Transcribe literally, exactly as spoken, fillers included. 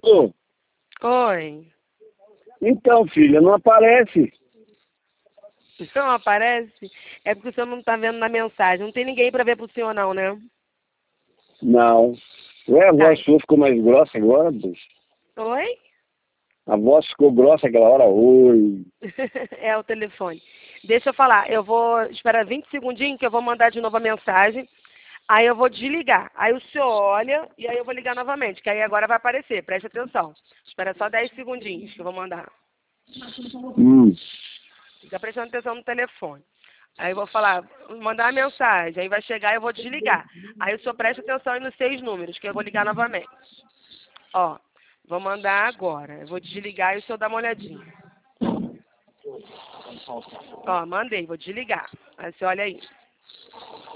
Ô, Oi. então, filha, não aparece. O senhor não aparece? É porque o senhor não está vendo na mensagem. Não tem ninguém para ver pro senhor, não, né? Não. Ué, a Tá. voz sua ficou mais grossa agora, bicho. Oi? A voz ficou grossa aquela hora. Oi. É o telefone. Deixa eu falar. Eu vou esperar vinte segundinhos que eu vou mandar de novo a mensagem. Aí eu vou desligar. Aí o senhor olha e aí eu vou ligar novamente, que aí agora vai aparecer. Preste atenção. Espera só dez segundinhos que eu vou mandar. Hum. Fica prestando atenção no telefone. Aí eu vou falar, mandar a mensagem, aí vai chegar e eu vou desligar. Aí o senhor presta atenção aí nos seis números, que eu vou ligar novamente. Ó, vou mandar agora. Eu vou desligar e o senhor dá uma olhadinha. Ó, mandei, vou desligar. Aí você olha aí.